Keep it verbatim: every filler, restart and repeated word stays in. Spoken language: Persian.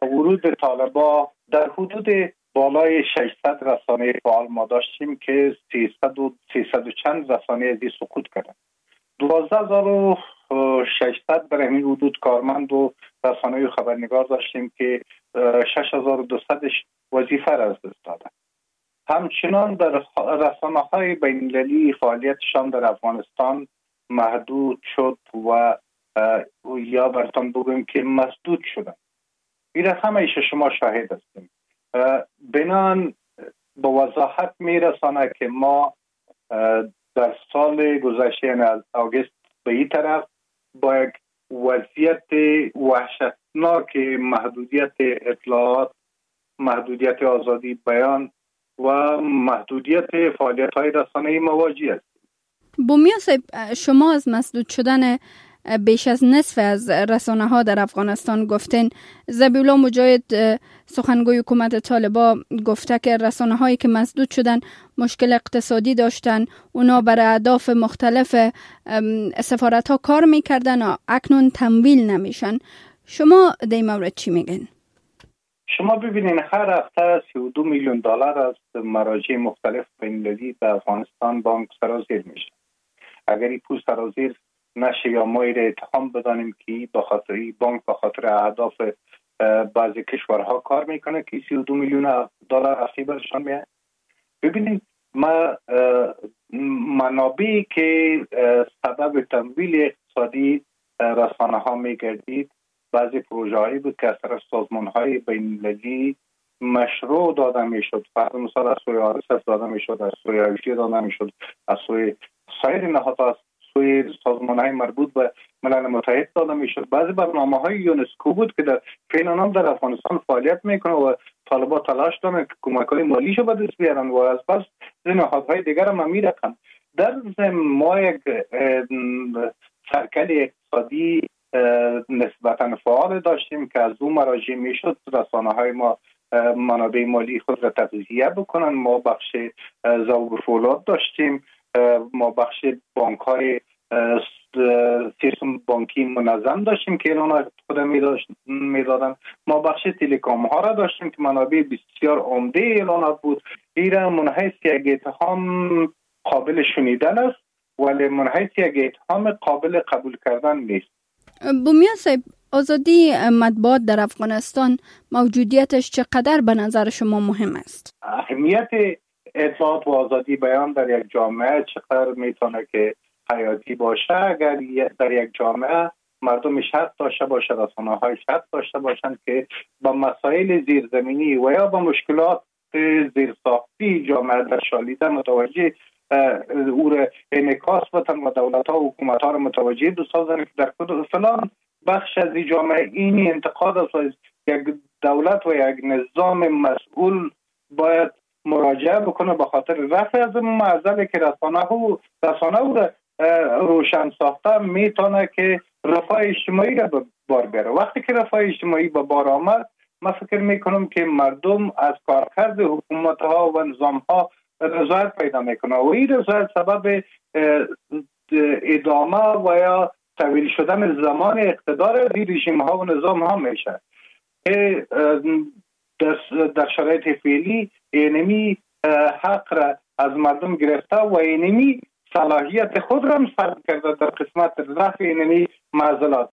ورود طالبان در حدود بالای ششصد رسانه فعال ما داشتیم که سیصد و سیصد و چند رسانه از این سقوط کردن. دوازده هزار و ششصد در همین حدود کارمند و رسانه خبرنگار داشتیم که شش هزار و دویست وظیفه را از دست دادن. همچنان در رسانه های بین المللی فعالیتشان در افغانستان محدود شد و یا براتون بگویم که مسدود شدن. این رقم ایش شما شاهد هستیم. بنان به وضاحت میرسانه که ما در سال گذشته یعنی از آگوست به این طرف با یک وضعیت وحشتناک محدودیت اطلاعات، محدودیت آزادی بیان و محدودیت فعالیت های رسانه‌ای مواجه هستیم. بومیا صاحب، شما از مسدود شدن بیش از نصف از رسانه ها در افغانستان گفتین. ذبیحالله مجاهد سخنگوی حکومت طالبان گفته که رسانه هایی که مسدود شدن مشکل اقتصادی داشتن، اونا برای اهداف مختلف سفارت ها کار میکردن و اکنون تمویل نمیشن. شما در این مورد چی میگین؟ شما ببینین هر هفته سی و دو میلیون دلار از مراجع مختلف بین‌المللی در افغانستان بانک سرازیر میشه. اگر این پول سرازیر نشه یا ما را اتهام بدانیم که به خاطر بانک به خاطر اهداف بعضی کشورها کار میکنه که سی و دو میلیون دلار افتی برشان میاد. ببینید ما منابعی که سبب تمویل اقتصادی رسانه ها میگردید بعضی پروژه هایی بود که از طرف سازمان های بین المللی مشروع داده میشد. فرض مثال از سوی آر اس اف داده میشد، از سوی آیوشی داده میشد، از سوی سایر نهادها، از سوی سازمان های مربوط به ملل متحد داده میشد. بعضی برنامه های یونسکو بود که در فعلا در افغانستان فعالیت میکنه و طالبان تلاش دارن که کمک های مالیشو به دست بیارن و از بس نهادهای دیگر هم میرقن. در ضمن ما یک سرکل اقتصادی نسبتا فعال داشتیم که از اون مراجع میشد رسانه های ما منابع مالی خود را تغذیه بکنن. ما بخش ذوب فولاد داشتیم، ما بخش بانک های سیستم بانکی منظم داشتیم که اینا خود میدادن، ما بخش تلکام ها را داشتیم که منابع بسیار عمده اعلانات بود. این منحیث یک اتهام قابل شنیدن است ولی منحیث یک اتهام قابل قبول کردن نیست. بومیا صاحب، آزادی مطبوعات در افغانستان موجودیتش چقدر به نظر شما مهم است؟ اهمیت اطلاعات و آزادی بیان در یک جامعه چقدر میتونه که حیاتی باشه اگر در یک جامعه مردم شرط داشته باشه، رسانه های شرط داشته باشند که با مسائل زیرزمینی و یا با مشکلات زیرساختی جامعه در شالیده متوجه او را انعکاس بدن و دولت ها و حکومت ها را متوجه بسازن که در فلان بخش از این جامعه این انتقاد است و یک دولت و یک نظام مسئول باید مراجعه بکنه به خاطر رفع از معضلی که رسانه ها رسانه او را روشن ساخته میتونه که رفاه اجتماعی را به بار بیاره. وقتی که رفاه اجتماعی به بار آمد من فکر میکنم که مردم از کارکرد حکومت ها و نظام ها رضایت پیدا میکنه و این رضایت سبب ادامه و یا طویل شدن زمان اقتدار این رژیم ها و نظام ها میشه. در شرایط فعلی اینمی حق را از مردم گرفته و اینمی صلاحیت خود را سلب کرده در قسمت رفع اینمی معضلات.